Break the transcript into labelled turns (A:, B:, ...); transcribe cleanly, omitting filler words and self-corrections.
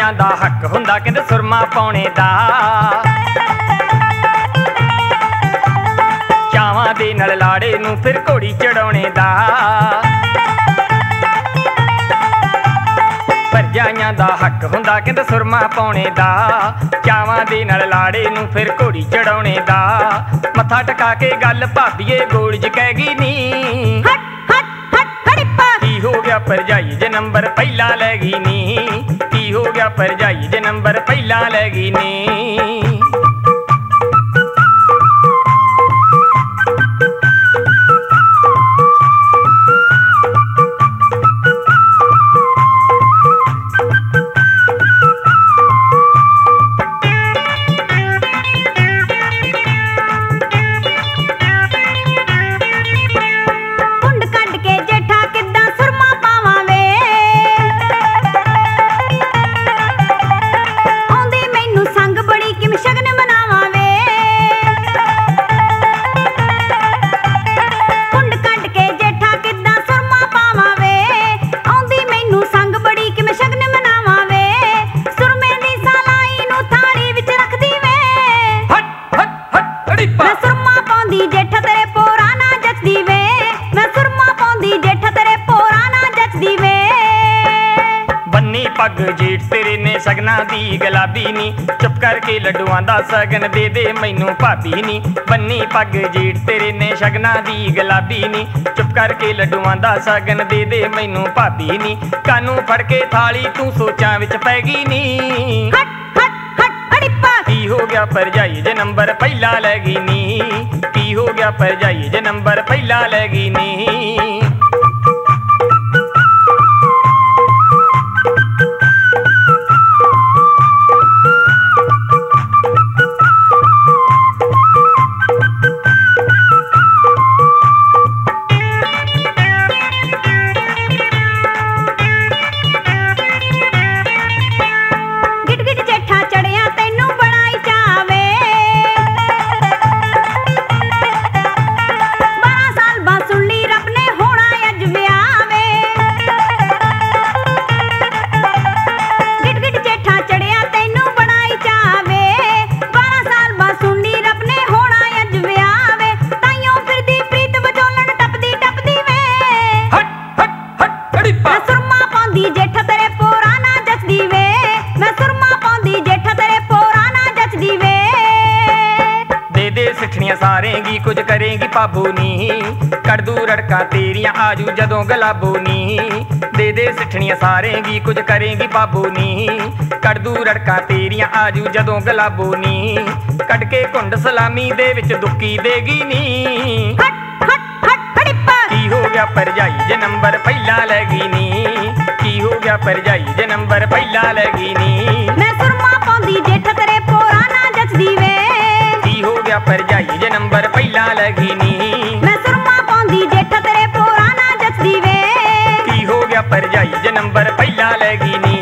A: ਭਰਜਾਈਆਂ ਦਾ ਹੱਕ ਹੁੰਦਾ ਕਹਿੰਦੇ ਸੁਰਮਾ ਪਾਉਣੇ ਦਾ। ਚਾਵਾਂ ਦੇ ਨਾਲ ਲਾੜੇ ਨੂੰ ਫਿਰ ਘੋੜੀ ਚੜਾਉਣੇ ਦਾ। ਭਰਜਾਈਆਂ ਦਾ ਹੱਕ ਹੁੰਦਾ ਕਹਿੰਦੇ ਸੁਰਮਾ ਪਾਉਣੇ ਦਾ। ਚਾਵਾਂ ਦੇ ਨਾਲ ਲਾੜੇ ਨੂੰ ਫਿਰ ਘੋੜੀ ਚੜਾਉਣੇ ਦਾ। ਮੱਥਾ ਟਕਾ ਕੇ ਗੱਲ ਭਾਬੀਏ ਗੋਲਜ ਕਹਿ ਗਈ ਨੀ। ਕੀ ਹੋ ਗਿਆ ਭਰਜਾਈ ਜੇ ਨੰਬਰ ਪਹਿਲਾ ਲੈ ਗਈ ਨੀ। ਕੀ ਹੋ ਗਿਆ ਭਰਜਾਈ ਜੇ ਨੰਬਰ ਪਹਿਲਾ ਲੈ ਗਈ ਨੀ। ਪੱਗ ਜੇਠ ਤੇਰੇ ਨੇ ਸ਼ਗਨਾਂ ਦੀ ਗੁਲਾਬੀ ਨੀ। ਚੁੱਪ ਕਰਕੇ ਲੱਡੂਆਂ ਦਾ ਸ਼ਗਨ ਦੇ ਦੇ ਮੈਨੂੰ ਭਾਬੀ ਨੀ। ਬੰਨੀ ਪੱਗ ਜੇਠ ਤੇਰੇ ਨੇ ਸ਼ਗਨਾਂ ਦੀ ਗੁਲਾਬੀ ਨੀ। ਚੁੱਪ ਕਰਕੇ ਲੱਡੂਆਂ ਦਾ ਸ਼ਗਨ ਦੇ ਦੇ ਮੈਨੂੰ ਭਾਬੀ ਨੀ। ਕਾਨੂੰ ਫੜ ਕੇ ਥਾਲੀ ਤੂੰ ਸੋਚਾਂ ਵਿੱਚ ਪੈ ਗਈ ਨੀ। ਕੀ ਹੋ ਗਿਆ ਭਰਜਾਈ ਜੇ ਨੰਬਰ ਪਹਿਲਾ ਲੈ ਗਈ ਨੀ। ਕੀ ਹੋ ਗਿਆ ਭਰਜਾਈ ਜੇ ਨੰਬਰ ਪਹਿਲਾ ਲੈ ਗਈ ਨੀ। ਸਾਰੇਂਗੀ ਕੁਝ ਕਰੇਂਗੀ ਭਾਬੂ ਨੀ। ਕੱਢਦੂ ਰੜਕਾਂ ਤੇਰੀਆਂ ਆਜੂ ਜਦੋਂ ਗਲਾਬੋ ਨੀ। ਦੇ ਦੇ ਸਿੱਠਣੀਆਂ ਸਾਰੇਂਗੀ ਕੁਝ ਕਰੇਂਗੀ ਭਾਬੂ ਨੀ। ਕੱਢਦੂ ਰੜਕਾਂ ਤੇਰੀਆਂ ਆਜੂ ਜਦੋਂ ਗਲਾਬੋ ਨੀ। ਕੱਢ ਕੇ ਘੁੰਡ ਸਲਾਮੀ ਦੇ ਵਿੱਚ ਦੁੱਕੀ ਦੇਗੀ ਨੀ। ਕੀ ਹੋ ਗਿਆ ਭਰਜਾਈ ਜੇ ਨੰਬਰ ਪਹਿਲਾ ਲੈ ਗਈ ਨੀ। ਕੀ ਹੋ ਗਿਆ ਭਰਜਾਈ ਜੇ ਨੰਬਰ ਪਹਿਲਾ ਲੈ ਗਈ ਨੀ।
B: ਮੈਂ ਸੁਰਮਾ ਪਾਉਂਦੀ ਜੇਠ ਤੇਰੇ ਪੋਰਾ ਨਾ ਜੱਚਦੀ ਵੇ।
A: ਕੀ ਹੋ ਗਿਆ ਭਰਜਾਈ ਜੇ ਨੰਬਰ ਪਹਿਲਾ ਲੈ ਗਈ ਨੀ।
B: ਮੈਂ ਸੁਰਮਾ ਪਾਉਂਦੀ ਜੇਠ ਤੇਰੇ ਪੋਰਾ ਨਾ ਜੱਚਦੀ ਵੇ।
A: ਕੀ ਹੋ ਗਿਆ ਭਰਜਾਈ ਜੇ ਨੰਬਰ ਪਹਿਲਾ ਲੈ ਗਈ ਨੀ।